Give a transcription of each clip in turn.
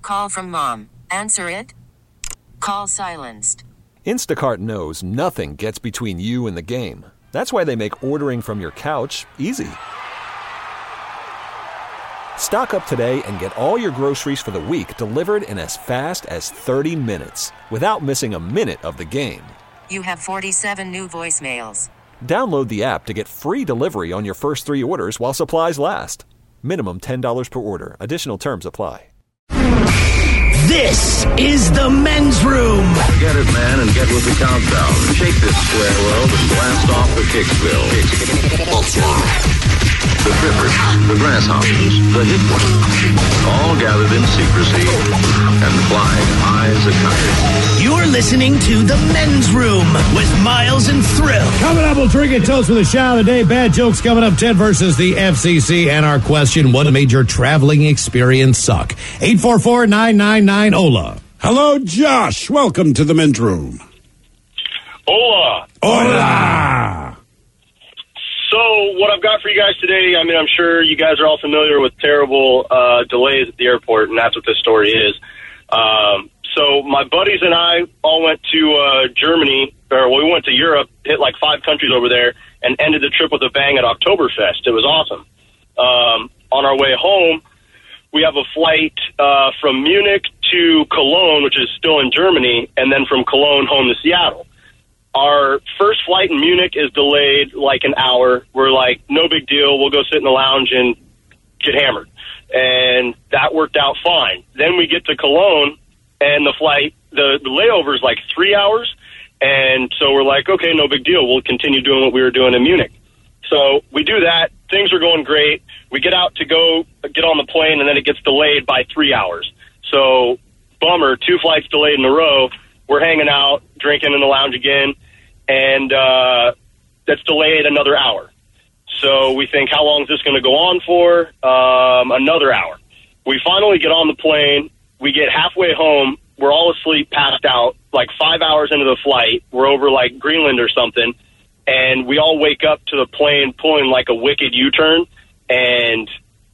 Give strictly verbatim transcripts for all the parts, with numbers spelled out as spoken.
call from mom. Answer it. Call silenced. Instacart knows nothing gets between you and the game. That's why they make ordering from your couch easy. Stock up today and get all your groceries for the week delivered in as fast as thirty minutes without missing a minute of the game. You have forty-seven new voicemails. Download the app to get free delivery on your first three orders while supplies last. Minimum ten dollars per order. Additional terms apply. This is the Men's Room. Get it, man, and get with the countdown. Shake this square world and blast off the Kicksville. The Trippers, the Grasshoppers, the Hit Ones, all gathered in secrecy and flying high as a kite. You're listening to the Men's Room with Miles and Thrill. Coming up, we'll drink and toast with a shout of the day. Bad jokes coming up. Ted versus the F C C. And our question, what made your traveling experience suck? eight four four, nine nine nine, O L A. Hello, Josh. Welcome to the Men's Room. Hola. Hola. So what I've got for you guys today, I mean, I'm sure you guys are all familiar with terrible uh, delays at the airport, and that's what this story is. Um, so my buddies and I all went to uh, Germany, or we went to Europe, hit like five countries over there, and ended the trip with a bang at Oktoberfest. It was awesome. Um, on our way home, we have a flight uh, from Munich to Cologne, which is still in Germany, and then from Cologne home to Seattle. Our first flight in Munich is delayed like an hour. We're like, no big deal. We'll go sit in the lounge and get hammered. And that worked out fine. Then we get to Cologne, and the flight, the, the layover is like three hours. And so we're like, okay, no big deal. We'll continue doing what we were doing in Munich. So we do that. Things are going great. We get out to go get on the plane, and then it gets delayed by three hours. So, bummer, two flights delayed in a row. We're hanging out, drinking in the lounge again, and uh, that's delayed another hour. So we think, how long is this going to go on for? Um, another hour. We finally get on the plane. We get halfway home. We're all asleep, passed out, like five hours into the flight. We're over, like, Greenland or something, and we all wake up to the plane pulling, like, a wicked U-turn, and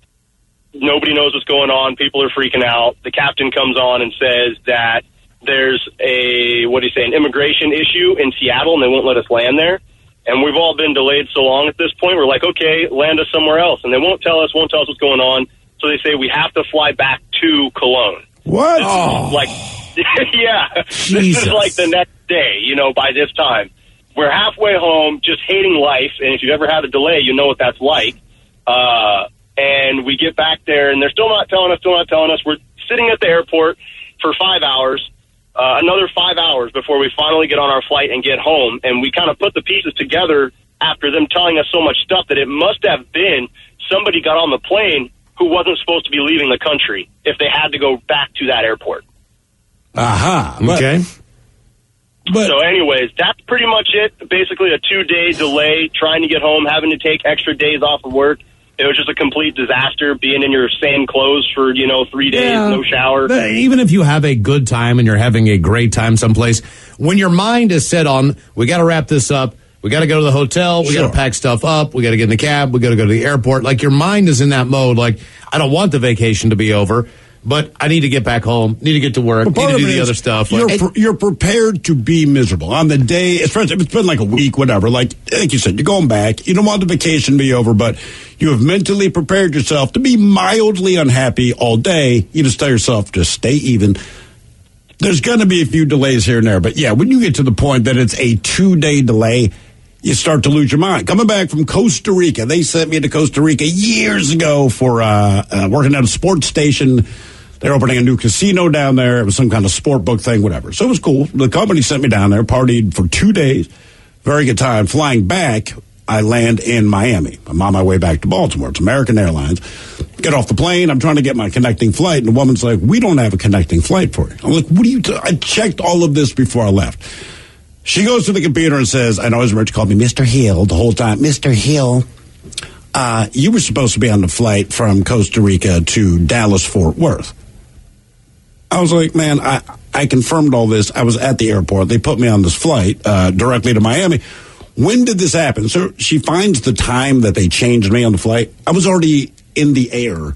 nobody knows what's going on. People are freaking out. The captain comes on and says that there's a, what do you say, an immigration issue in Seattle, and they won't let us land there. And we've all been delayed so long at this point, we're like, okay, land us somewhere else. And they won't tell us, won't tell us what's going on. So they say we have to fly back to Cologne. What? Oh. Like, yeah. Jesus. This is like the next day, you know, by this time. We're halfway home, just hating life. And if you've ever had a delay, you know what that's like. Uh, and we get back there, and they're still not telling us, still not telling us. We're sitting at the airport for five hours. Uh, another five hours before we finally get on our flight and get home. And we kind of put the pieces together after them telling us so much stuff that it must have been somebody got on the plane who wasn't supposed to be leaving the country if they had to go back to that airport. Aha. Uh-huh. Okay. But, so anyways, that's pretty much it. Basically a two-day delay, trying to get home, having to take extra days off of work. It was just a complete disaster, being in your same clothes for, you know, three days, yeah, no shower. Even if you have a good time and you're having a great time someplace, when your mind is set on, we got to wrap this up, we got to go to the hotel, we Sure. got to pack stuff up, we got to get in the cab, we got to go to the airport. Like, your mind is in that mode. Like, I don't want the vacation to be over, but I need to get back home, need to get to work, need to do the other stuff. You're, Like, pre- you're prepared to be miserable on the day. Especially if it's been like a week, whatever. Like, like you said, you're going back. You don't want the vacation to be over, but you have mentally prepared yourself to be mildly unhappy all day. You just tell yourself, just stay even. There's going to be a few delays here and there. But, yeah, when you get to the point that it's a two-day delay, you start to lose your mind. Coming back from Costa Rica, they sent me to Costa Rica years ago for uh, uh, working at a sports station. They're opening a new casino down there. It was some kind of sport book thing, whatever. So it was cool. The company sent me down there, partied for two days. Very good time. Flying back, I land in Miami. I'm on my way back to Baltimore. It's American Airlines. Get off the plane. I'm trying to get my connecting flight. And the woman's like, we don't have a connecting flight for you. I'm like, what do you t-? I checked all of this before I left. She goes to the computer and says, I know as Rich called me Mister Hill the whole time. Mister Hill, uh, you were supposed to be on the flight from Costa Rica to Dallas-Fort Worth. I was like, man, I, I confirmed all this. I was at the airport. They put me on this flight uh, directly to Miami. When did this happen? So she finds the time that they changed me on the flight. I was already in the air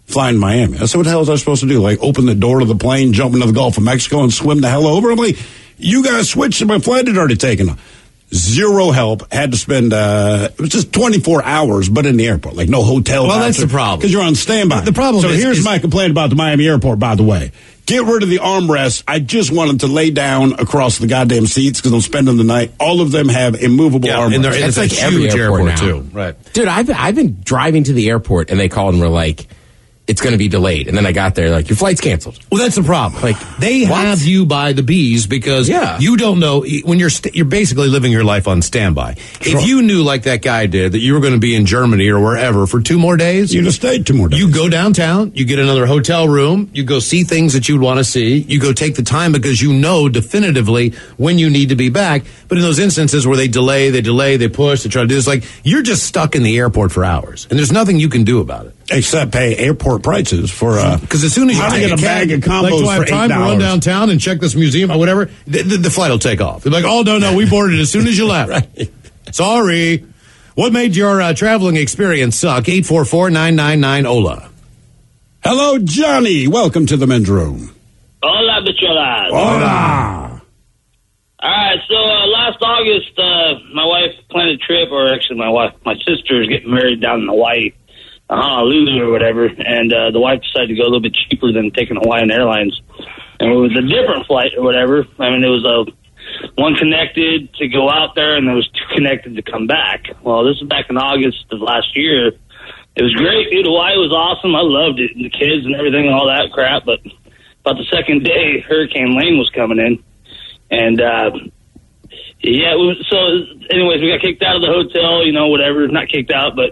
flying to Miami. I said, what the hell was I supposed to do? Like, open the door to the plane, jump into the Gulf of Mexico, and swim the hell over? I'm like, you guys switched, and my flight had already taken off. Zero help. Had to spend, uh, it was just twenty-four hours, but in the airport. Like, no hotel. Well, that's the problem. Because you're on standby. The problem so is... here's is, my complaint about the Miami airport, by the way. Get rid of the armrests. I just wanted to lay down across the goddamn seats because I'm spending the night. All of them have immovable yeah, armrests. And they're, it's like a every huge airport, airport, now. too. Right. Dude, I've, I've been driving to the airport, and they called and were like, it's going to be delayed. And then I got there, like, your flight's canceled. Well, that's the problem. Like, they what? have you by the bees because yeah. you don't know when you're st- you're basically living your life on standby. Sure. If you knew, like that guy did, that you were going to be in Germany or wherever for two more days, You'd have stayed two more days. you go downtown, you get another hotel room, you go see things that you'd want to see, you go take the time because you know definitively when you need to be back. But in those instances where they delay, they delay, they push, they try to do this, like, you're just stuck in the airport for hours, and there's nothing you can do about it. Except pay airport prices for uh because as soon as you how to get a bag of combos like, do I have for time eight to run dollars? downtown and check this museum or whatever, the, the, the flight will take off. They're like, oh no no, we boarded as soon as you left. Right. Sorry. What made your uh, traveling experience suck? eight four four, nine nine nine, O L A. Hello, Johnny. Welcome to the men's room. Hola, bicholas. Hola. All right, so uh, last August, uh, my wife planned a trip, or actually my wife, my sister is getting married down in Hawaii, Honolulu or whatever, and uh, the wife decided to go a little bit cheaper than taking Hawaiian Airlines. And it was a different flight or whatever. I mean, it was a one connected to go out there, and there was two connected to come back. Well, this was back in August of last year. It was great, dude. Hawaii was awesome. I loved it, and the kids and everything and all that crap. But about the second day, Hurricane Lane was coming in. And, uh, yeah, it was, so anyways, we got kicked out of the hotel, you know, whatever. Not kicked out, but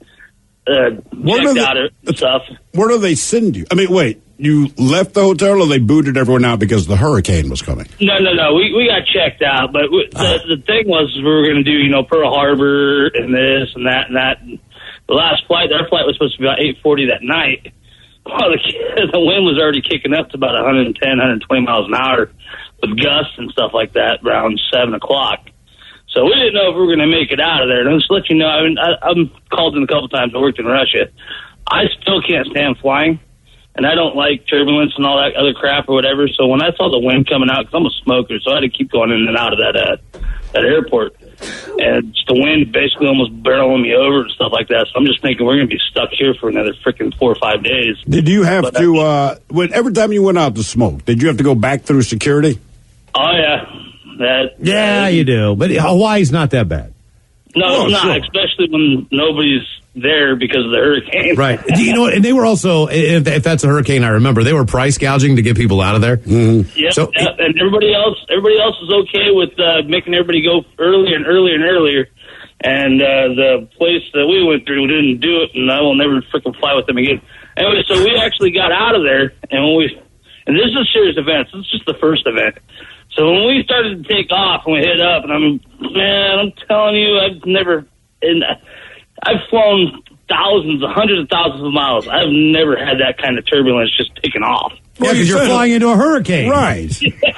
uh, checked out and stuff. Where do they send you? I mean, wait, you left the hotel or they booted everyone out because the hurricane was coming? No, no, no. We we got checked out. But we, the, the thing was we were going to do, you know, Pearl Harbor and this and that and that. And the last flight, our flight was supposed to be about eight forty that night. Well, the, the wind was already kicking up to about one ten, one twenty miles an hour with gusts and stuff like that around seven o'clock. So we didn't know if we were going to make it out of there. And just to let you know, I mean, I, I'm called in a couple times. I worked in Russia. I still can't stand flying, and I don't like turbulence and all that other crap or whatever. So when I saw the wind coming out, because I'm a smoker, so I had to keep going in and out of that uh, that airport. And just the wind basically almost barreling me over and stuff like that. So I'm just thinking we're going to be stuck here for another freaking four or five days. Did you have but, to, uh, when, every time you went out to smoke, did you have to go back through security? Oh, yeah. That, Yeah, uh, you do. But Hawaii's not that bad. No, Oh, it's not, sure. especially when nobody's there because of the hurricane. Right. Do you know what? And they were also, if, if that's a hurricane, I remember, they were price gouging to get people out of there. Mm-hmm. Yep, So- yep, and everybody else, everybody else is okay with uh, making everybody go earlier and earlier and earlier. And uh, the place that we went through didn't do it, and I will never freaking fly with them again. Anyway, so we actually got out of there, and when we, and this is a serious event. This is just the first event. So when we started to take off and we hit up, and I'm, man, I'm telling you, I've never, and I've flown thousands, hundreds of thousands of miles. I've never had that kind of turbulence just taking off. Yeah, because you you're said flying into a hurricane. Right.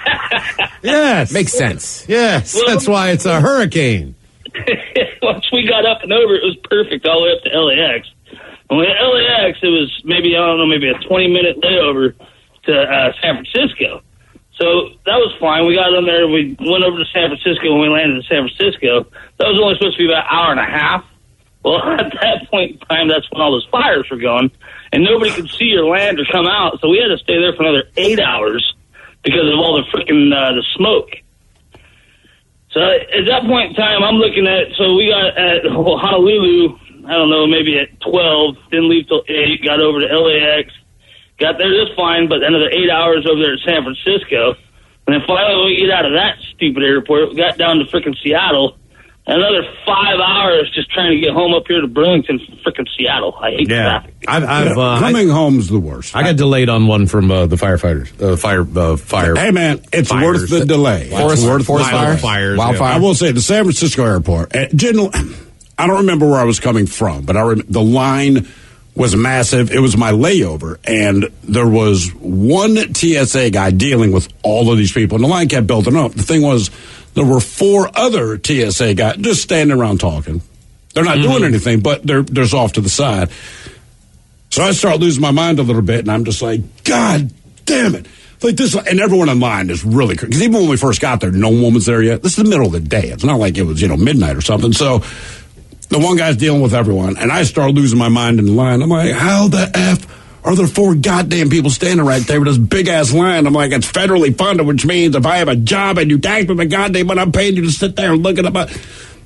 Yes. Makes sense. Yes. Well- That's why it's a hurricane. Once we got up and over, it was perfect all the way up to L A X. When we hit L A X, it was maybe, I don't know, maybe a twenty-minute layover to uh, San Francisco. So that was fine. We got on there. We went over to San Francisco. When we landed in San Francisco, that was only supposed to be about an hour and a half. Well, at that point in time, that's when all those fires were going, and nobody could see or land or come out. So we had to stay there for another eight hours because of all the freaking uh, the smoke. So at that point in time, I'm looking at, so we got at Honolulu, I don't know, maybe at twelve, didn't leave till eight, got over to L A X, got there just fine, but another eight hours over there at San Francisco. And then finally we get out of that stupid airport, we got down to freaking Seattle, another five hours just trying to get home up here to Burlington from freaking Seattle. I hate traffic. I've, I've, uh, Coming home's the worst. I, I got delayed on one from uh, the firefighters. Uh, fire, uh, fire. Hey, man, it's fires. worth the delay. Forest- it's worth forest the fire? delay. Fires, Wildfire? I will say the San Francisco airport. Uh, general, I don't remember where I was coming from, but I rem- the line was massive. It was my layover, and there was one T S A guy dealing with all of these people, and the line kept building up. The thing was, there were four other T S A guys just standing around talking. They're not mm-hmm. doing anything, but they're they're off to the side. So I start losing my mind a little bit, and I'm just like, God damn it. Like this, and everyone in line is really, because even when we first got there, no one was there yet. This is the middle of the day. It's not like it was, you know, midnight or something. So the one guy's dealing with everyone, and I start losing my mind in the line. I'm like, how the F are there four goddamn people standing right there with this big-ass line? I'm like, it's federally funded, which means if I have a job and you tax me my goddamn money, I'm paying you to sit there and look at it.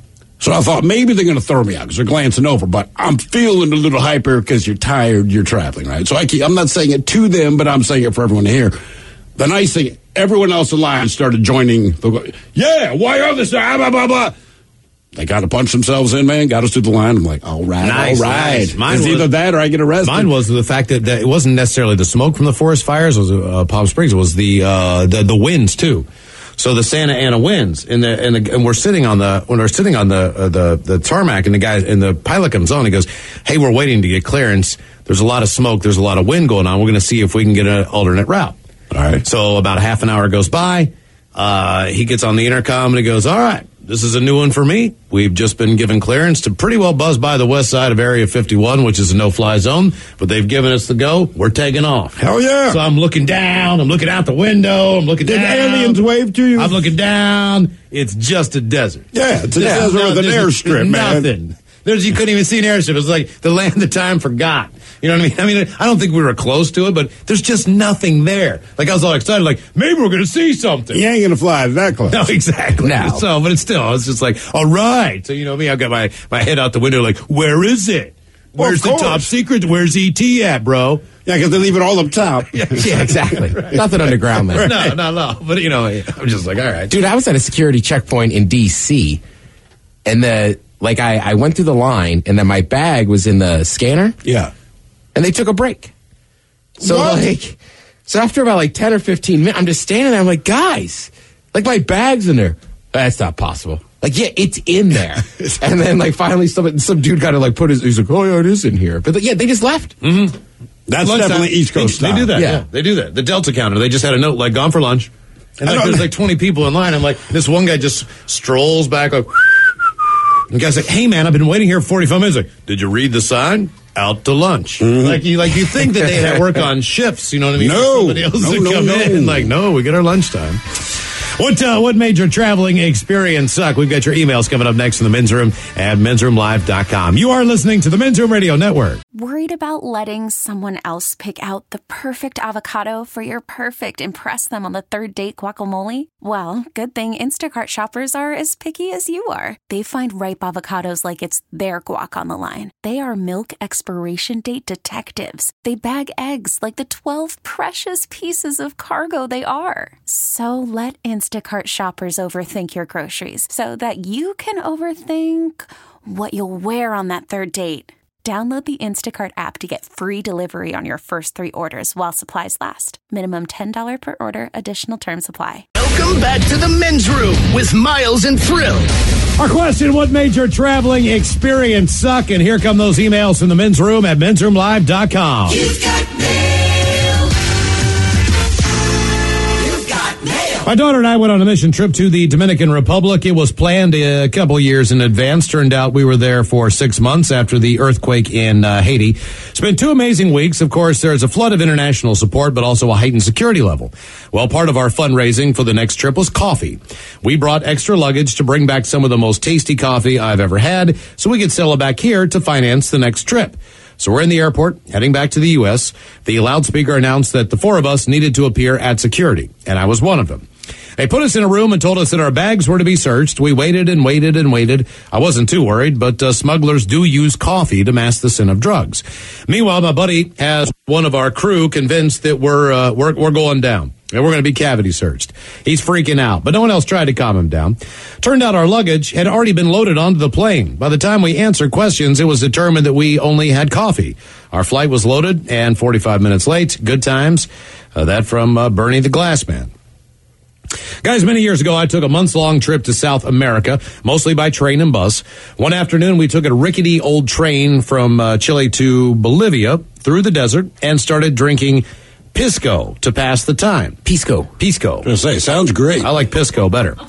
So I thought maybe they're going to throw me out because they're glancing over, but I'm feeling a little hyper because you're tired, you're traveling, right? So I keep, I'm not saying it to them, but I'm saying it for everyone to hear. The nice thing, everyone else in line started joining. The, yeah, why are this? Blah, blah, blah, blah. They got to punch themselves in, man. Got us through the line. I'm like, all right, nice, all right. Nice. Mine it's was, either that or I get arrested. Mine was the fact that, that it wasn't necessarily the smoke from the forest fires. It was uh, Palm Springs. It was the, uh, the the winds too. So the Santa Ana winds, and the and, the, and we're sitting on the when we're sitting on the uh, the the tarmac, and the guy and the pilot comes on. He goes, "Hey, we're waiting to get clearance. There's a lot of smoke. There's a lot of wind going on. We're going to see if we can get an alternate route." All right. So about a half an hour goes by. Uh, he gets on the intercom and he goes, "All right, this is a new one for me. We've just been given clearance to pretty well buzz by the west side of Area fifty-one, which is a no-fly zone, but they've given us the go. We're taking off." Hell yeah. So I'm looking down. I'm looking out the window. I'm looking Did down. aliens wave to you? I'm looking down. It's just a desert. Yeah, it's a Yeah, desert no, with an there's airstrip, man. Nothing. There's, you couldn't even see an airstrip. It was like the land the time forgot. You know what I mean? I mean, I don't think we were close to it, but there's just nothing there. Like, I was all excited, like, maybe we're going to see something. You ain't going to fly that close. No, exactly. No. So, but it's still, it's just like, all right. So, you know me, I've got my, my head out the window, like, where is it? Where's well, the top secret? Where's E T at, bro? Yeah, because they leave it all up top. Yeah, exactly. Right. Nothing underground there. No, no, no. But, you know, I'm just like, all right. Dude, I was at a security checkpoint in D C, and the, like, I, I went through the line, and then my bag was in the scanner. Yeah. And they took a break. So, What? like, so after about, like, ten or fifteen minutes, I'm just standing there. I'm like, guys, like, my bag's in there. That's not possible. Like, yeah, it's in there. And then, like, finally, some, some dude kind of, like, put his, he's like, oh, yeah, it is in here. But, yeah, they just left. Mm-hmm. That's Lunchtime. definitely East Coast they, style. they do that. Yeah. Yeah. They do that. The Delta counter, they just had a note, like, gone for lunch. And, I like, don't- there's, like, twenty people in line. I'm like, this one guy just strolls back, like, and the guy's like, hey, man, I've been waiting here for forty-five minutes. Like, did you read the sign? Out to lunch. Mm-hmm. Like you like you think that they had work on shifts, you know what I mean? No. Somebody else No, to no, come no. in. Like, no, we get our lunchtime. What uh, what made your traveling experience suck? We've got your emails coming up next in the Men's Room at men's room live dot com. You are listening to the Men's Room Radio Network. Worried about letting someone else pick out the perfect avocado for your perfect impress them on the third date guacamole? Well, good thing Instacart shoppers are as picky as you are. They find ripe avocados like it's their guac on the line. They are milk expiration date detectives. They bag eggs like the twelve precious pieces of cargo they are. So let Instacart shoppers overthink your groceries so that you can overthink what you'll wear on that third date. Download the Instacart app to get free delivery on your first three orders while supplies last. Minimum ten dollars per order. Additional terms apply. Welcome back to the Men's Room with Miles and Thrill. Our question, what made your traveling experience suck? And here come those emails from the Men's Room at men's room live dot com. You've got mail. You've got mail. My daughter and I went on a mission trip to the Dominican Republic. It was planned a couple years in advance. Turned out we were there for six months after the earthquake in uh, Haiti. Spent two amazing weeks. Of course, there's a flood of international support, but also a heightened security level. Well, part of our fundraising for the next trip was coffee. We brought extra luggage to bring back some of the most tasty coffee I've ever had so we could sell it back here to finance the next trip. So we're in the airport, heading back to the U S. The loudspeaker announced that the four of us needed to appear at security, and I was one of them. They put us in a room and told us that our bags were to be searched. We waited and waited and waited. I wasn't too worried, but uh, smugglers do use coffee to mask the sin of drugs. Meanwhile, my buddy has one of our crew convinced that we're uh, we're, we're going down. And we're going to be cavity searched. He's freaking out, but no one else tried to calm him down. Turned out our luggage had already been loaded onto the plane. By the time we answered questions, it was determined that we only had coffee. Our flight was loaded and forty-five minutes late. Good times. Uh, that from uh, Bernie the Glassman. Guys, many years ago, I took a months-long trip to South America, mostly by train and bus. One afternoon, we took a rickety old train from uh, Chile to Bolivia through the desert and started drinking Pisco to pass the time. Pisco. Pisco. I was gonna say, sounds great. I like Pisco better.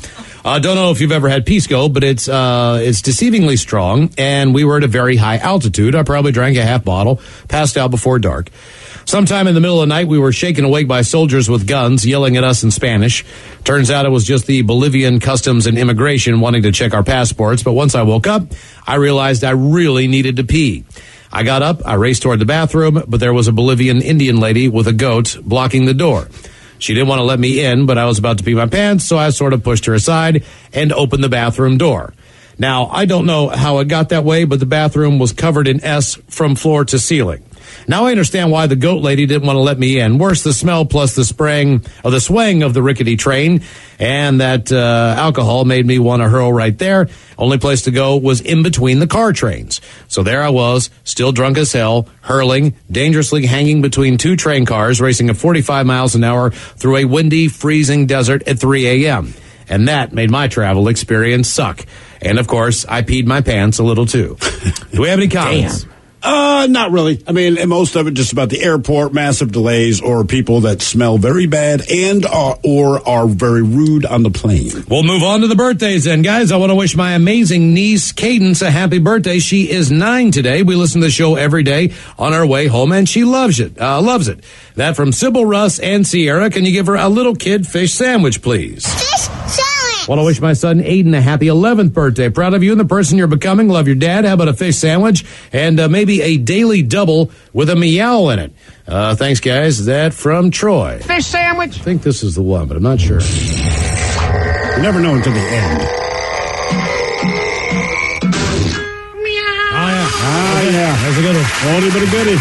I uh, don't know if you've ever had Pisco, but it's uh, it's deceivingly strong, and we were at a very high altitude. I probably drank a half bottle, passed out before dark. Sometime in the middle of the night, we were shaken awake by soldiers with guns yelling at us in Spanish. Turns out it was just the Bolivian Customs and Immigration wanting to check our passports, but once I woke up, I realized I really needed to pee. I got up, I raced toward the bathroom, but there was a Bolivian Indian lady with a goat blocking the door. She didn't want to let me in, but I was about to pee my pants, so I sort of pushed her aside and opened the bathroom door. Now, I don't know how it got that way, but the bathroom was covered in S from floor to ceiling. Now I understand why the goat lady didn't want to let me in. Worse, the smell plus the spraying or the swaying of the rickety train and that uh, alcohol made me want to hurl right there. Only place to go was in between the car trains. So there I was, still drunk as hell, hurling, dangerously hanging between two train cars, racing at forty-five miles an hour through a windy, freezing desert at three a.m. And that made my travel experience suck. And, of course, I peed my pants a little, too. Do we have any comments? Damn. Uh, not really. I mean, and most of it just about the airport, massive delays, or people that smell very bad and are, or are very rude on the plane. We'll move on to the birthdays then, guys. I want to wish my amazing niece, Cadence, a happy birthday. She is nine today. We listen to the show every day on our way home, and she loves it. Uh, loves it. That from Sybil, Russ, and Sierra. Can you give her a little kid fish sandwich, please? Fish sandwich. Want to wish my son Aiden a happy eleventh birthday. Proud of you and the person you're becoming. Love your dad. How about a fish sandwich and uh, maybe a daily double with a meow in it? Uh, thanks, guys. That from Troy. Fish sandwich. I think this is the one, but I'm not sure. You never know until the end. Meow. Oh, yeah. Ah, yeah. That's a good one. Oldie but a goodie.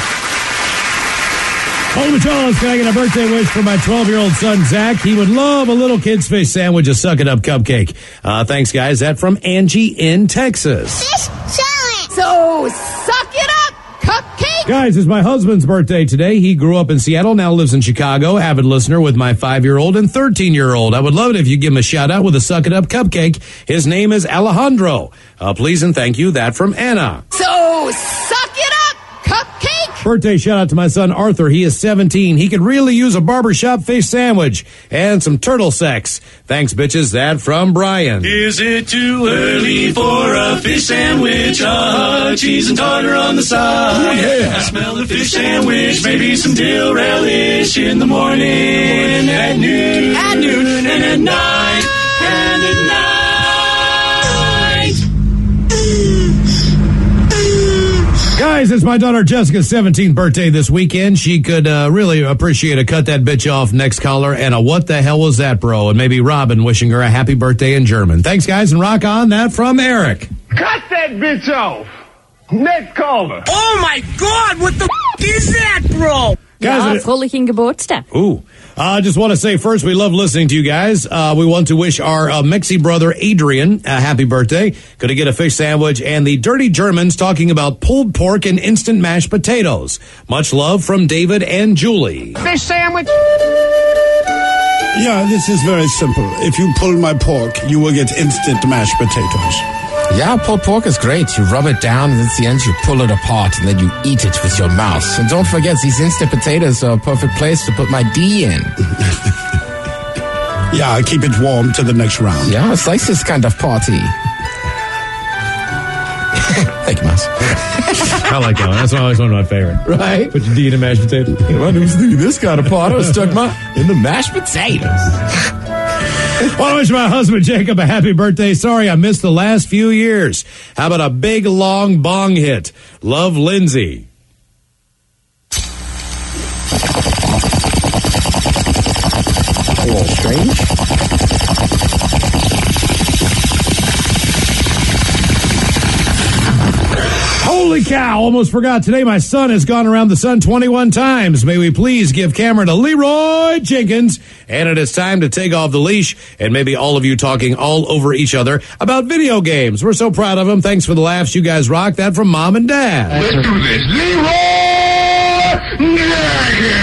Holy Charles, can I get a birthday wish for my twelve-year-old son, Zach? He would love a little kid's fish sandwich, a suck-it-up cupcake. Uh, thanks, guys. That from Angie in Texas. Fish sandwich. So, suck it up, cupcake. Guys, it's my husband's birthday today. He grew up in Seattle, now lives in Chicago. Avid listener with my five-year-old and thirteen-year-old. I would love it if you give him a shout-out with a suck-it-up cupcake. His name is Alejandro. Uh, please and thank you. That from Anna. So, suck it up, cupcake. Birthday shout out to my son Arthur. He is seventeen. He could really use a barbershop fish sandwich and some turtle sex. Thanks, bitches. That from Brian. Is it too early for a fish sandwich? Uh, cheese and tartar on the side. Yeah. I smell the fish sandwich. Maybe some dill relish in the morning, at noon, at noon, and at night, and at night. Guys, it's my daughter Jessica's seventeenth birthday this weekend. She could uh, really appreciate a cut that bitch off next caller and a what the hell was that, bro? And maybe Robin wishing her a happy birthday in German. Thanks, guys, and rock on. That from Eric. Cut that bitch off. Next caller. Oh my God, what the f- is that, bro? Guys, Ja, fröhlichen Geburtstag. Ooh. I uh, just want to say first, we love listening to you guys. Uh, we want to wish our uh, Mexi brother Adrian a happy birthday. Going to get a fish sandwich and the Dirty Germans talking about pulled pork and instant mashed potatoes. Much love from David and Julie. Fish sandwich. Yeah, this is very simple. If you pull my pork, you will get instant mashed potatoes. Yeah, pulled pork is great. You rub it down, and at the end you pull it apart, and then you eat it with your mouth. And don't forget, these instant potatoes are a perfect place to put my D in. Yeah, I keep it warm to the next round. Yeah, it's like this kind of party. Thank you, Mouse. I like that one. That's always one of my favorite. Right? Put your D in a mashed potato. I never do this kind of party. I stuck my in the mashed potatoes. Want to wish my husband Jacob a happy birthday. Sorry I missed the last few years. How about a big, long bong hit? Love, Lindsay. A little strange. Holy cow, almost forgot. Today my son has gone around the sun twenty-one times. May we please give Cameron to Leroy Jenkins. And it is time to take off the leash and maybe all of you talking all over each other about video games. We're so proud of them. Thanks for the laughs. You guys rock. That from Mom and Dad. Let's do this. Leroy Jenkins.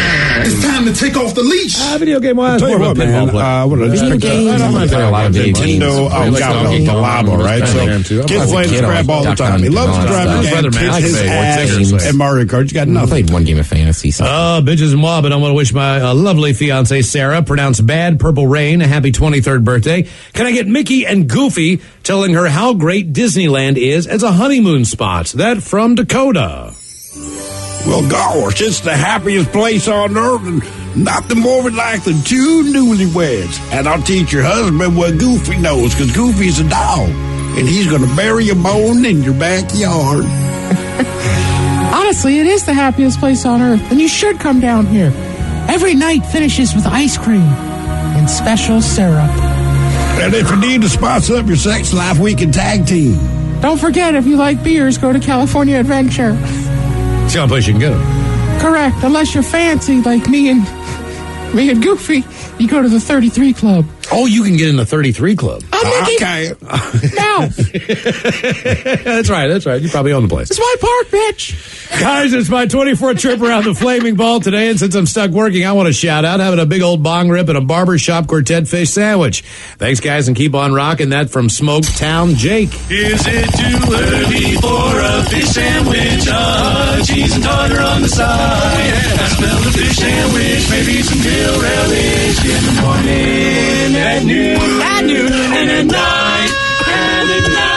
It's time to take off the leash. Uh, video game wise, Tell you what, man. Uh, what did I Video pick up? games. I I play a lot of video games. Nintendo. Oh, Really God, strong. the Labo, right? I am So, too. kids I'm play a the kid, I crap like all the Duck time. He Hunt loves and to all drive that the stuff. game, Brother, man, kiss I his play ass, games. and Mario Kart. You got I nothing. played one game of fantasy. So. Uh, bitches and mob, and I want to wish my uh, lovely fiance Sarah, pronounced Bad Purple Rain, a happy twenty-third birthday. Can I get Mickey and Goofy telling her how great Disneyland is as a honeymoon spot? That from Dakota. Well, gosh, it's the happiest place on earth, and nothing more would like than two newlyweds. And I'll teach your husband what Goofy knows, because Goofy's a dog, and he's going to bury a bone in your backyard. Honestly, it is the happiest place on earth, and you should come down here. Every night finishes with ice cream and special syrup. And if you need to spice up your sex life, we can tag team. Don't forget, if you like beers, go to California Adventure. It's the only place you can get them. Correct, unless you're fancy like me and me and Goofy, you go to the thirty-three Club. Oh, you can get in the thirty-three Club. I'm Mickey. Okay. Now, That's right, that's right. You probably own the place. it's my park, bitch. Guys, it's my twenty-fourth trip around the Flaming Ball today, and since I'm stuck working, I want to shout out having a big old bong rip and a barbershop quartet fish sandwich. Thanks, guys, and keep on rocking. That from Smoked Town Jake. Is it too early for a fish sandwich? Uh, cheese and tartar on the side. Yeah. I smell the fish sandwich, maybe some dill relish in the morning, at noon, at noon, and at night, and at night.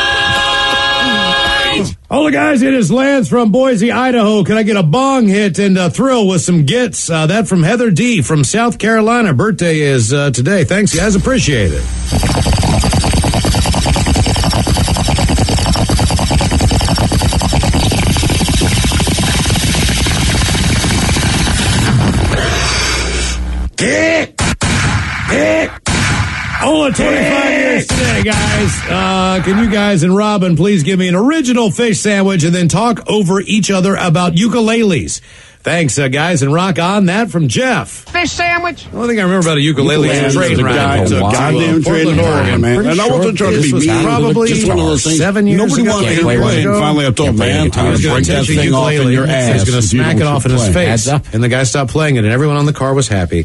Hola, guys. It is Lance from Boise, Idaho. Can I get a bong hit and a thrill with some gits? Uh, that from Heather D. from South Carolina. Birthday is uh, today. Thanks, guys. Appreciate it. Kick! Kick! Ola, twenty-five years today, guys. Uh, can you guys and Robin please give me an original fish sandwich and then talk over each other about ukuleles? Thanks, uh, guys, and rock on. That from Jeff. Fish sandwich. The only thing I remember about a ukulele is a train the ride guy- to, the to, uh, goddamn train Portland, ride, Oregon. man. Pretty And I sure wasn't trying to this be was mean. probably Just one of those things. seven years Nobody ago. wanted to Eight hear years play. ago. And finally, I told Can't play man, guitar. I He was was going break to that touch a thing off in ukulele. your He ass. was going to if you smack don't it off in his play. face. And the guy stopped playing it, and everyone on the car was happy.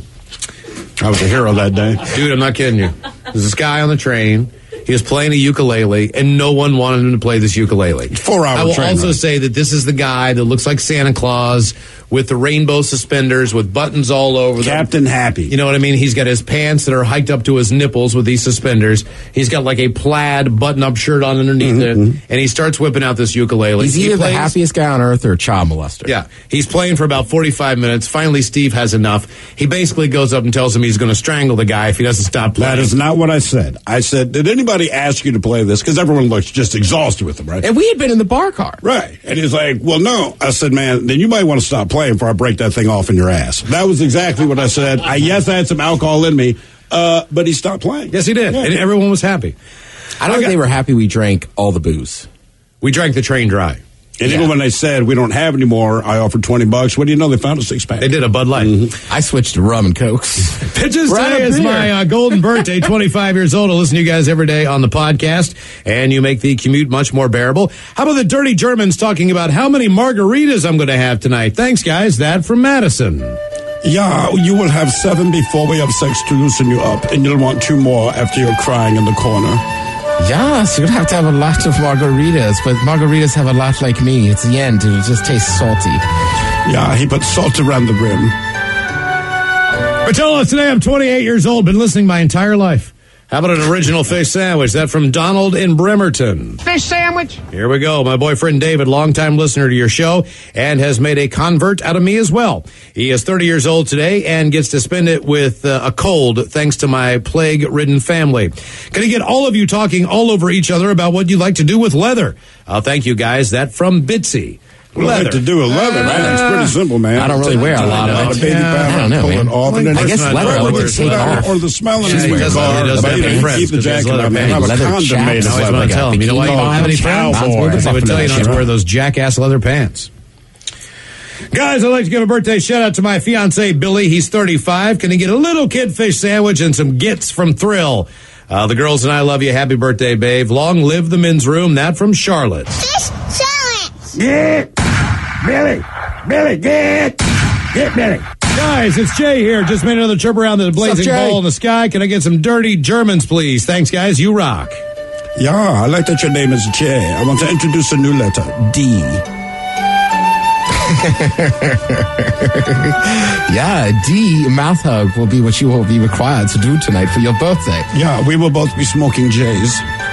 I was a hero that day. Dude, I'm not kidding you. There's this guy on the train. He was playing a ukulele, and no one wanted him to play this ukulele. Four-hour I will train also ride. say that this is the guy that looks like Santa Claus with the rainbow suspenders with buttons all over them. Captain Happy. You know what I mean? He's got his pants that are hiked up to his nipples with these suspenders. He's got like a plaid button-up shirt on underneath Mm-hmm. it, and he starts whipping out this ukulele. He's He either plays- the happiest guy on earth or a child molester. Yeah, he's playing for about forty-five minutes. Finally, Steve has enough. He basically goes up and tells him he's going to strangle the guy if he doesn't stop playing. That is not what I said. I said, did anybody ask you to play this? Because everyone looks just exhausted with him, right? And we had been in the bar car. Right. And he's like, well, no. I said, man, then you might want to stop playing before I break that thing off in your ass. That was exactly what I said. I, yes, I had some alcohol in me, uh, but he stopped playing. Yes, he did. Yeah. And everyone was happy. I don't think they were happy we drank all the booze. We drank the train dry. And Yeah. even when they said we don't have any more, I offered twenty bucks. What do you know? They found a six pack. They did a Bud Light. Mm-hmm. I switched to rum and cokes. Pitches We're out today of is beer. my uh, golden birthday, twenty-five years old. I listen to you guys every day on the podcast, and you make the commute much more bearable. How about the dirty Germans talking about how many margaritas I'm going to have tonight? Thanks, guys. That from Madison. Yeah, you will have seven before we have sex to loosen you up, and you'll want two more after you're crying in the corner. Yes, you'd have to have a lot of margaritas, but margaritas have a lot like me. It's the end. It'll just taste salty. Yeah, he put salt around the rim. Patella, today I'm twenty-eight years old. Been listening my entire life. How about an original fish sandwich? That from Donald in Bremerton. Fish sandwich. Here we go. My boyfriend David, longtime listener to your show, and has made a convert out of me as well. He is thirty years old today and gets to spend it with uh, a cold thanks to my plague-ridden family. Can I get all of you talking all over each other about what you like to do with leather? Uh, thank you, guys. That from Bitsy. What do I like to do with leather, man? It's pretty simple, man. I don't really wear a lot of it. A baby Yeah, I don't know, pull man. it off, and then I guess just- leather or would the take smell- off. Or the smell in She's your because car. he doesn't have But any you friends keep the because he has jacket leather on, man. pants. Have a Leather condom chaps. made of I always leather. want to tell him, you know what? You don't have any friends? Cowboy. I would tell you not to wear those jackass leather pants. Guys, I'd like to give a birthday shout out to my fiance Billy. He's thirty-five. Can he get a little kid fish sandwich and some gits from Thrill? Uh, the girls and I love you. Happy birthday, babe. Long live the men's room. That from Charlotte. Fish sandwich. Get Billy, Billy, get, get Billy. Guys, it's Jay here. Just made another trip around the blazing Jay? ball in the sky. Can I get some dirty Germans, please? Thanks, guys. You rock. Yeah, I like that your name is Jay. I want to introduce a new letter, D. Yeah, D, mouth hug will be what you will be required to do tonight for your birthday. Yeah, we will both be smoking Jays.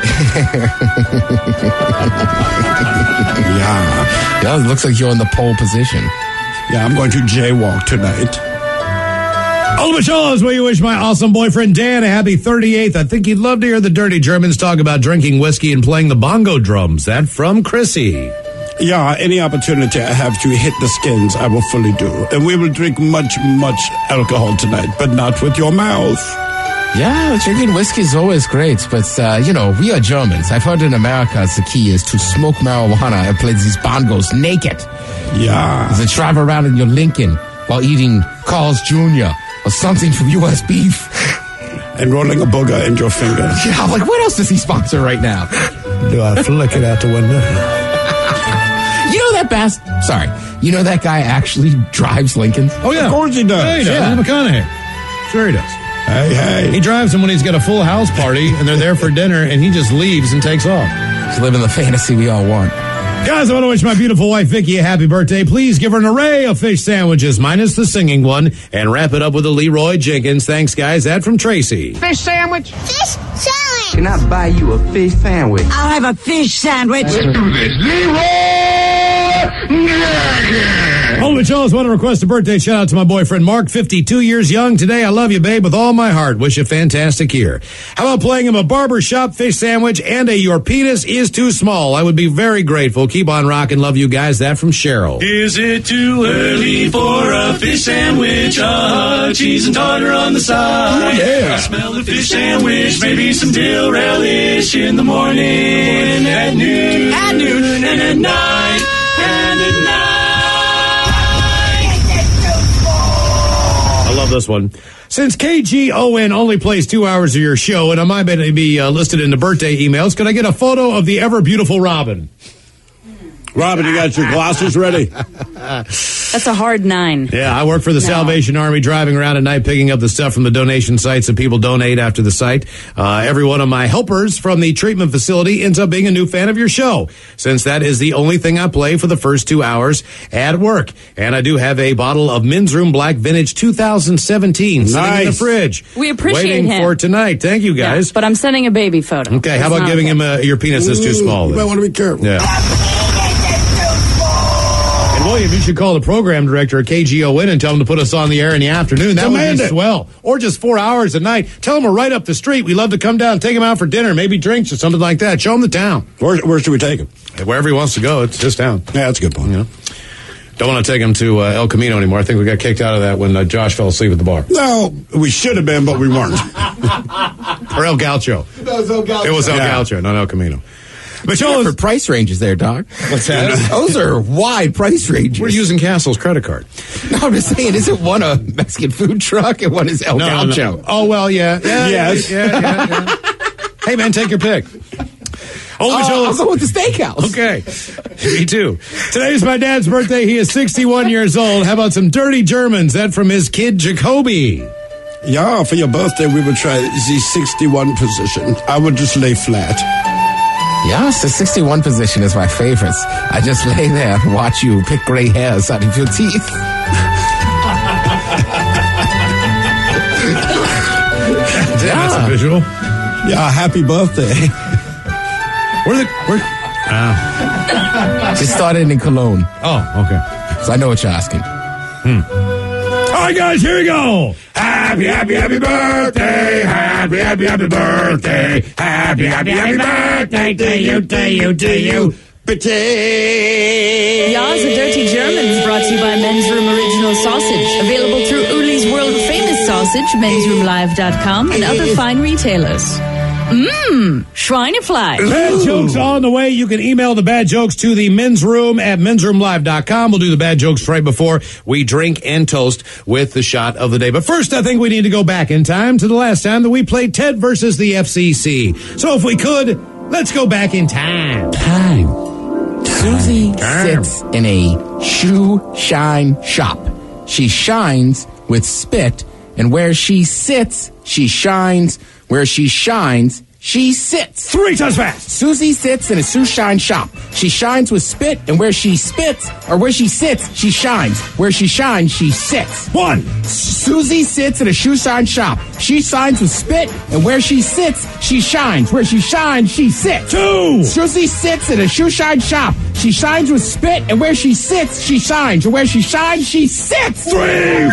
Yeah. Yeah, it looks like you're in the pole position. Yeah, I'm going to jaywalk tonight. Old Michelle is where you wish my awesome boyfriend Dan a happy thirty-eighth. I think he'd love to hear the dirty Germans talk about drinking whiskey and playing the bongo drums. That from Chrissy. Yeah, any opportunity I have to hit the skins, I will fully do. And we will drink much, much alcohol tonight, but not with your mouth. Yeah, drinking whiskey is always great, but, uh, you know, we are Germans. I've heard in America the key is to smoke marijuana and play these bongos naked. Yeah. As they drive around in your Lincoln while eating Carl's Junior or something from U S Beef. And rolling a booger in your finger. Yeah, I'm like, what else does he sponsor right now? Do I flick it out the window? You know that bass... Sorry. You know that guy actually drives Lincolns? Oh, yeah. Of course he does. Yeah, he does. Yeah. McConaughey. Sure he does. Hey, hey. He drives them when he's got a full house party and they're there for dinner and he just leaves and takes off. He's living the fantasy we all want. Guys, I want to wish my beautiful wife Vicky a happy birthday. Please give her an array of fish sandwiches, minus the singing one, and wrap it up with a Leroy Jenkins. Thanks, guys. That from Tracy. Fish sandwich. Fish sandwich. Can I buy you a fish sandwich? I'll have a fish sandwich. Let's do this. Leroy Jenkins. Old Michels want to request a birthday shout out to my boyfriend Mark, fifty-two years young today. I love you, babe, with all my heart. Wish you a fantastic year. How about playing him a barbershop fish sandwich and a your penis is too small? I would be very grateful. Keep on rocking. Love you guys. That from Cheryl. Is it too early for a fish sandwich? Uh, cheese and tartar on the side. Ooh, yeah. I smell the fish sandwich, maybe some dill relish in the morning, at noon, At noon. and at night, and at night. I love this one. Since K G O N only plays two hours of your show, and I might be uh, listed in the birthday emails, could I get a photo of the ever beautiful Robin? Robin, you got your glasses ready? That's a hard nine. Yeah, I work for the No. Salvation Army, driving around at night, picking up the stuff from the donation sites that people donate after the site. Uh, every one of my helpers from the treatment facility ends up being a new fan of your show, since that is the only thing I play for the first two hours at work. And I do have a bottle of Men's Room Black Vintage two thousand seventeen sitting in the Nice. fridge. We appreciate waiting him. for tonight. Thank you, Yeah, guys. but I'm sending a baby photo. Okay, how It's about not giving okay. him a, your penis is too small? You then? might want to be careful. Yeah. And William, you should call the program director at K G O N and tell him to put us on the air in the afternoon. That Demand would be it. swell. Or just four hours a night. Tell them we're right up the street. We love to come down and take him out for dinner, maybe drinks or something like that. Show him the town. Where, where should we take him? Wherever he wants to go, it's his town. Yeah, that's a good point. You know? Don't want to take him to uh, El Camino anymore. I think we got kicked out of that when uh, Josh fell asleep at the bar. No, we should have been, but we weren't. Or El Gaucho. It was El Gaucho. It was El Yeah. Gaucho, not El Camino. But Show for price ranges there, Doc. What's that? Those are wide price ranges. We're using Castle's credit card. No, I'm just saying, isn't one a Mexican food truck and one is El No, no, no. Gaucho? Oh, well, yeah. yeah Yes. Yeah, yeah, yeah. Hey, man, take your pick. Oh, Oh, I'll go with the steakhouse. Okay. Me too. Today's my dad's birthday. He is sixty-one years old. How about some dirty Germans? That from his kid, Jacoby. Yeah, for your birthday, we would try the sixty-one position. I would just lay flat. Yes, the sixty-one position is my favorite. I just lay there and watch you pick gray hairs out of your teeth. Damn, that's a visual. Yeah, happy birthday. Where the where? Ah. It started in Cologne. Oh, okay. So I know what you're asking. Hmm. All right, guys, here we go. Happy, happy, happy birthday. Happy, happy, happy birthday. Happy, happy, happy birthday to you, to you, to you. Yas, a Dirty German is brought to you by Men's Room Original Sausage. Available through Uli's World Famous Sausage, mens room live dot com, and other fine retailers. Mmm, Schweinefleisch. Bad jokes on the way. You can email the bad jokes to the men's room at mens room live dot com. We'll do the bad jokes right before we drink and toast with the shot of the day. But first, I think we need to go back in time to the last time that we played Ted versus the F C C. So if we could, let's go back in time. Time. Susie Time. sits in a shoe shine shop. She shines with spit, and where she sits, she shines. Where she shines, she sits. Three times fast. Susie sits in a shoe shine shop. She shines with spit, and where she spits, or where she sits, she shines. Where she shines, she sits. One. Susie sits in a shoe shine shop. She shines with spit, and where she sits, she shines. Where she shines, she sits. Two. Susie sits in a shoe shine shop. She shines with spit, and where she sits, she shines. And where she shines, she sits. Three.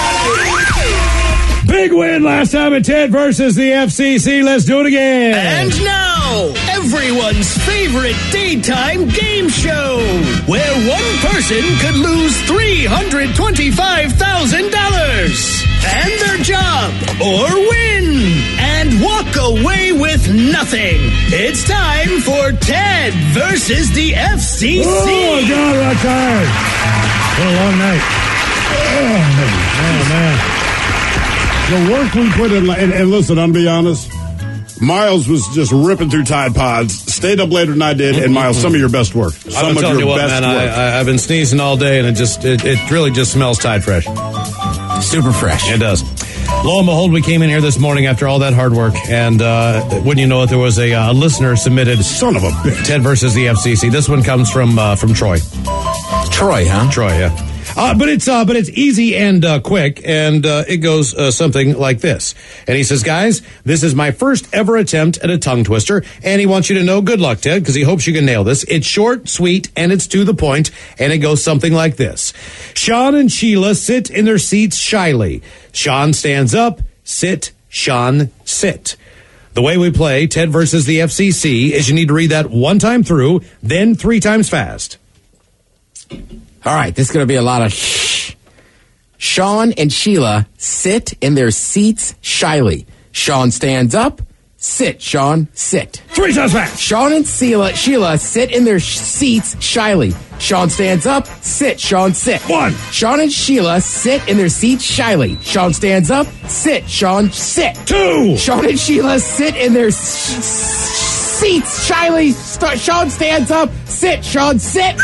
Big win last time at Ted versus the F C C. Let's do it again. And now, everyone's favorite daytime game show, where one person could lose three hundred twenty-five thousand dollars and their job, or win and walk away with nothing. It's time for Ted versus the F C C. Oh, God, I'm tired. What a long night. Oh, oh man. The work we put in, and, and listen, I'm going to be honest, Miles was just ripping through Tide Pods, stayed up later than I did, and Miles, some of your best work. Some I'm of telling your you what, best man, work. I, I, I've been sneezing all day, and it just, it, it really just smells Tide Fresh. Super fresh. It does. Lo and behold, we came in here this morning after all that hard work, and uh, wouldn't you know it, there was a uh, listener submitted, son of a bitch, Ted versus the F C C. This one comes from uh, from Troy. Troy, huh? Troy, yeah. Uh, but it's uh, but it's easy and uh, quick, and uh, it goes uh, something like this. And he says, guys, this is my first ever attempt at a tongue twister, and he wants you to know, good luck, Ted, because he hopes you can nail this. It's short, sweet, and it's to the point, and it goes something like this. Sean and Sheila sit in their seats shyly. Sean stands up, sit, Sean, sit. The way we play Ted versus the F C C is you need to read that one time through, then three times fast. All right, this is going to be a lot of shh. Sean and Sheila sit in their seats shyly. Sean stands up. Sit, Sean, sit. Three times fast. Sean and Sheila, Sheila sit in their sh- seats shyly. Sean stands up. Sit, Sean, sit. One. Sean and Sheila sit in their seats shyly. Sean stands up. Sit, Sean, sit. Two. Sean and Sheila sit in their sh- seats shyly. St- Sean stands up. Sit, Sean, sit.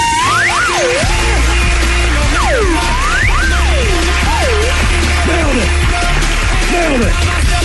Nailed it. Nailed it.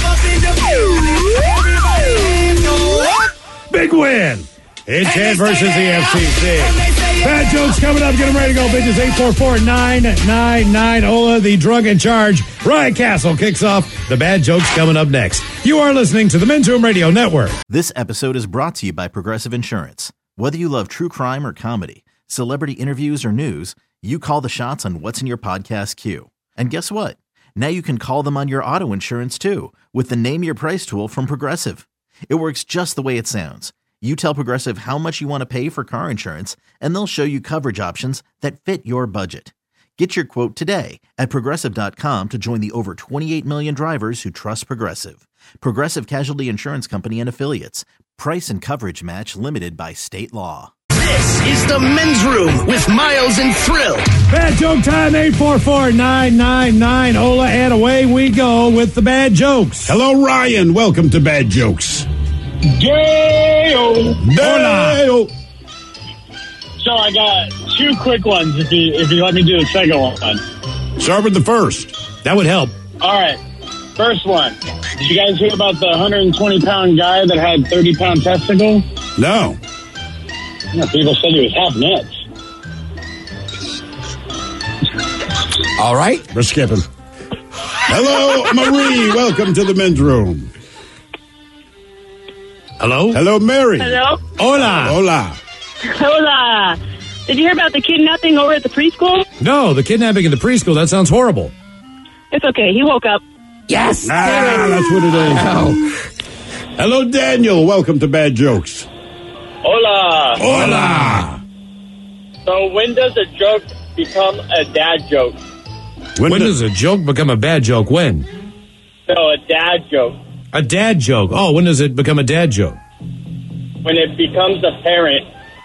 Big win. It's Ted versus the F C C. Bad jokes coming up. Get them ready to go, bitches. eight four four, nine nine nine. Ola, the drunk in charge. Ryan Castle kicks off the bad jokes coming up next. You are listening to the Men's Room Radio Network. This episode is brought to you by Progressive Insurance. Whether you love true crime or comedy, celebrity interviews or news, you call the shots on what's in your podcast queue. And guess what? Now you can call them on your auto insurance too with the Name Your Price tool from Progressive. It works just the way it sounds. You tell Progressive how much you want to pay for car insurance, and they'll show you coverage options that fit your budget. Get your quote today at Progressive dot com to join the over twenty-eight million drivers who trust Progressive. Progressive Casualty Insurance Company and Affiliates. Price and coverage match limited by state law. This is the Men's Room with Miles and Thrill. Bad joke time, eight four four, nine nine nine. Ola, and away we go with the bad jokes. Hello, Ryan. Welcome to Bad Jokes. Gayo. Hola. So I got two quick ones if you if you let me do the second one. Start with the first. That would help. All right. First one. Did you guys hear about the one hundred twenty pound guy that had thirty pound testicle? No. Yeah, people said he was half nuts. All right. We're skipping. Hello, Marie. Welcome to the Men's Room. Hello? Hello, Mary. Hello? Hola. Hola. Hola. Did you hear about the kidnapping over at the preschool? No, the kidnapping in the preschool. That sounds horrible. It's okay. He woke up. Yes. Ah, that's what it is. Oh. Hello, Daniel. Welcome to Bad Jokes. Hola. Hola. So when does a joke become a dad joke? When, when does a joke become a bad joke? When? No, a dad joke. A dad joke. Oh, when does it become a dad joke? When it becomes a parent.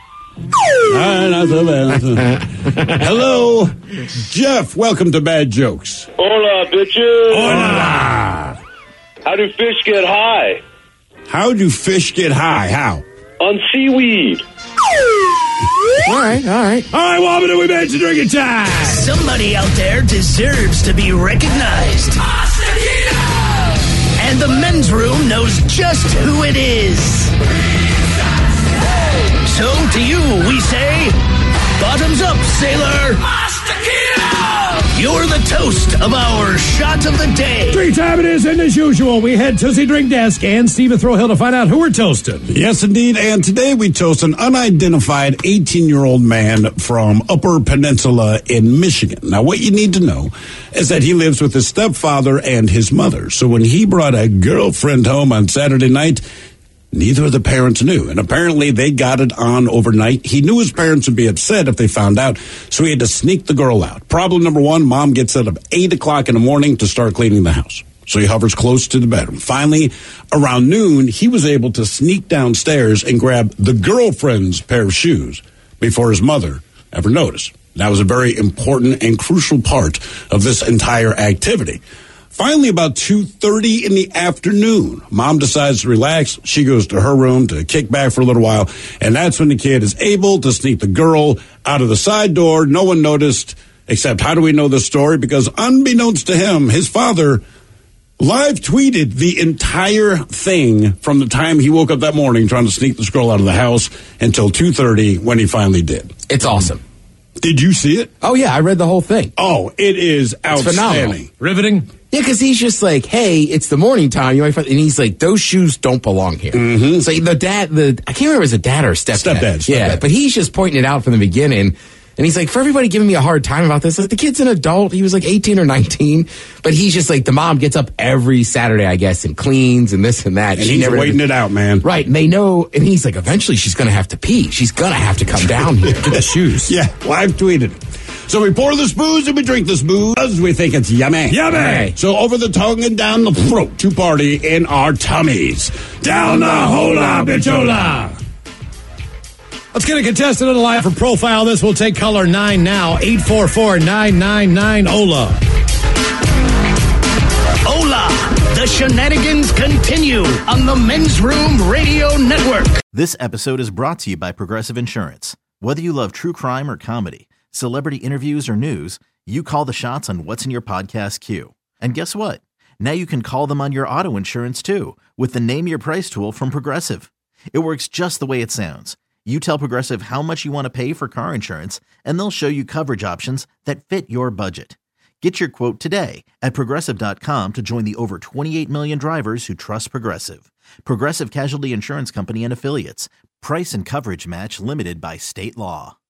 Hello, Jeff. Welcome to Bad Jokes. Hola, bitches. Hola. How do fish get high? How do fish get high? How? On seaweed. All right, all right. All right, Woman, we made you drinking time. Somebody out there deserves to be recognized. And the men's room knows just who it is. So to you, we say, bottoms up, sailor. You're the toast of our shot of the day. Drink time it is, and as usual, we head to the drink desk and Stephen Throwhill to find out who we're toasting. Yes, indeed. And today we toast an unidentified eighteen-year-old man from Upper Peninsula in Michigan. Now, what you need to know is that he lives with his stepfather and his mother. So when he brought a girlfriend home on Saturday night, neither of the parents knew, and apparently they got it on overnight. He knew his parents would be upset if they found out, so he had to sneak the girl out. Problem number one, mom gets up at eight o'clock in the morning to start cleaning the house. So he hovers close to the bedroom. Finally, around noon, he was able to sneak downstairs and grab the girlfriend's pair of shoes before his mother ever noticed. That was a very important and crucial part of this entire activity. Finally, about two thirty in the afternoon, mom decides to relax. She goes to her room to kick back for a little while, and that's when the kid is able to sneak the girl out of the side door. No one noticed, except how do we know this story? Because unbeknownst to him, his father live tweeted the entire thing from the time he woke up that morning trying to sneak this girl out of the house until two thirty when he finally did. It's awesome. Did you see it? Oh, yeah, I read the whole thing. Oh, it is outstanding. Phenomenal. Riveting. Yeah, because he's just like, hey, it's the morning time. You might find, and he's like, those shoes don't belong here. Mm-hmm. So the dad, the I can't remember if it was a dad or a stepdad. Stepdad. stepdad. Yeah, but he's just pointing it out from the beginning. And he's like, for everybody giving me a hard time about this, like the kid's an adult. He was like eighteen or nineteen. But he's just like, the mom gets up every Saturday, I guess, and cleans and this and that. And she he's never waiting ever, it out, man. Right. And they know, and he's like, eventually she's going to have to pee. She's going to have to come down here. Get the shoes. Yeah, live tweeted it. So we pour this booze and we drink this booze. We think it's yummy. Yummy. Right. So over the tongue and down the throat to party in our tummies. Down the hola, bitchola. Let's get a contestant on the line for Profile. This will take color nine now. eight four four, nine nine nine, O L A. Hola! The shenanigans continue on the Men's Room Radio Network. This episode is brought to you by Progressive Insurance. Whether you love true crime or comedy, celebrity interviews or news, you call the shots on what's in your podcast queue. And guess what? Now you can call them on your auto insurance too with the Name Your Price tool from Progressive. It works just the way it sounds. You tell Progressive how much you want to pay for car insurance, and they'll show you coverage options that fit your budget. Get your quote today at Progressive dot com to join the over twenty-eight million drivers who trust Progressive. Progressive Casualty Insurance Company and Affiliates. Price and coverage match limited by state law.